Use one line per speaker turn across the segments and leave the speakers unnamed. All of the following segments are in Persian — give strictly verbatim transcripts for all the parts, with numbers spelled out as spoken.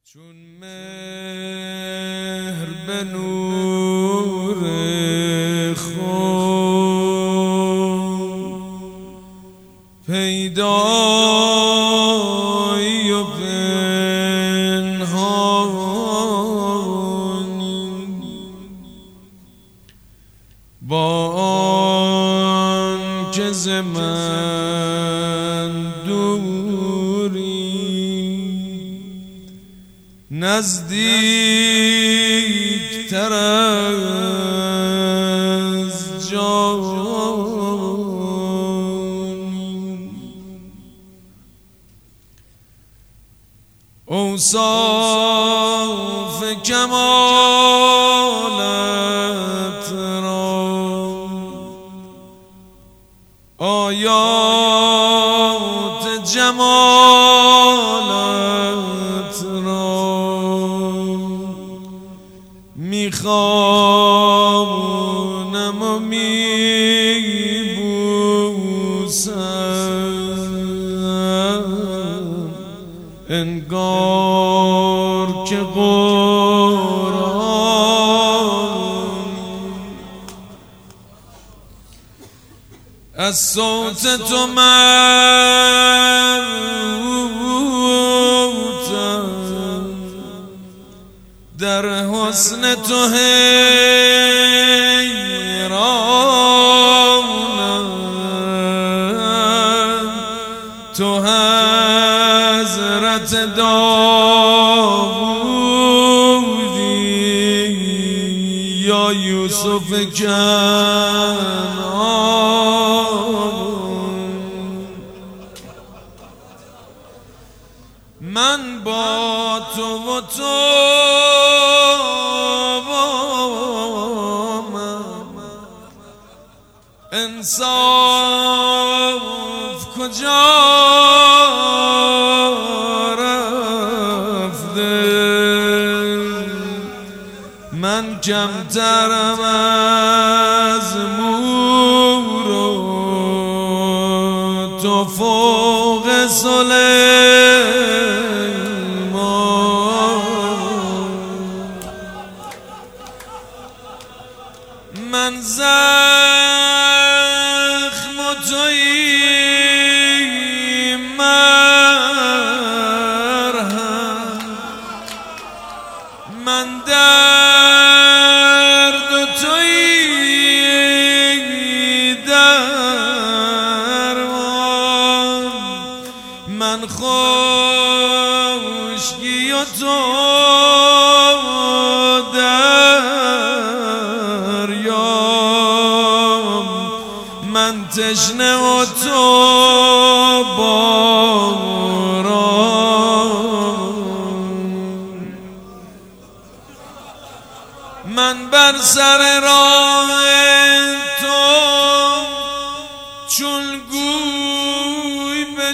چون مهر به نور خود پیدایی و پنهانی، با آن که ز من دوری نزدیک تر از جانی. اوصاف کمالت را، آیات جمالت را میخوانم و میبوسم، انگار که قرآن از صوت تو مربوطم، در حسن تو حیرانم، تو حضرت داوودی یا یوسف کنعان. من با تو و تو انصاف کجا رفته؟ من کمترم از مور و تو فوق سلیمان. من زخم و تویی مرهم، من درد و تویی درمان، من خشکی و تو دریام، من تشنه و تو باران. من بر سر راه تو چون گوی به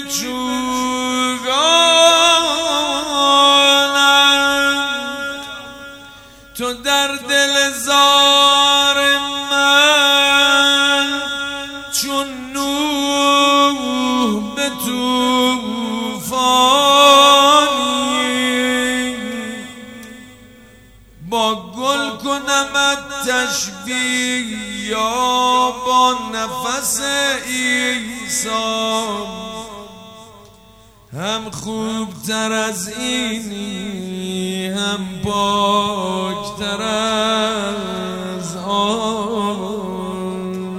چوگانم، تو در دل زار من چون نوح به طوفانی. با گل کنمت تشبیه یا با نفس عیسی، هم خوبتر از اینی هم پاکتر از آن.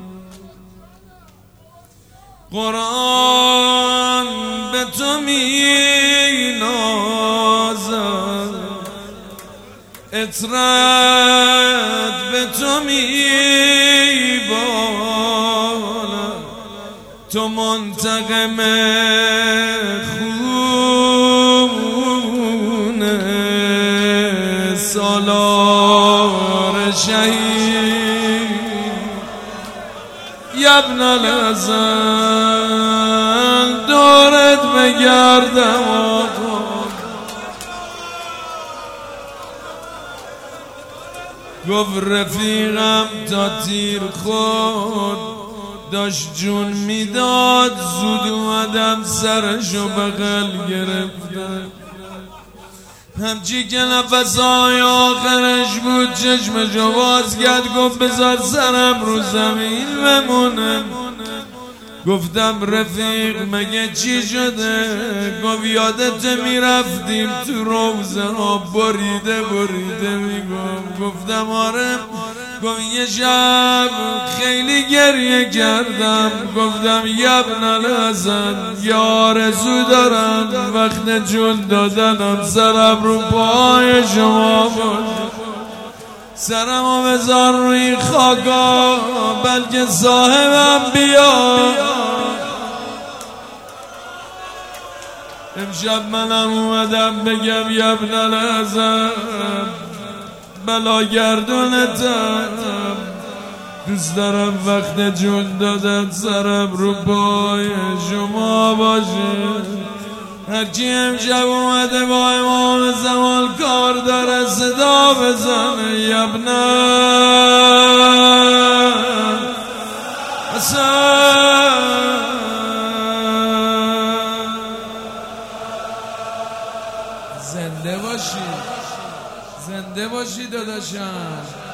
قرآن به تو می نازد، اطرت به تو می بالد، تو منتقم خون سالار شهید. یبن الحسن دورت بگردم، گفت رفیقم تا تیر خود داشت جون میداد، زود اومدم سرشو بغل گرفتم. همچی که نفسای آخرش بود چشمشو باز کرد گفت بذار سرم رو زمین بمونه. گفتم رفیق مگه چی شده؟ گفت یادت میرفتیم تو روزه ها بریده بریده میگم. گفتم آره. گفت یه شب خیلی گریه کردم. گفتم یبن الحسن یا آرزو دارم وقت جون دادنم سرم رو پای شما بود. سرمو بذار روی خاکا بلکه صاحبم بیا. امشب منم اومدم بگم یبن الحسن بلا گردونتم. دوست دارم وقت جون دادن سرم رو پای شما باشه. هرچی امشب اومده با امام زمان کار داره صدا بزنه یبن حسن. زنده باشی زنده باشی داداشم.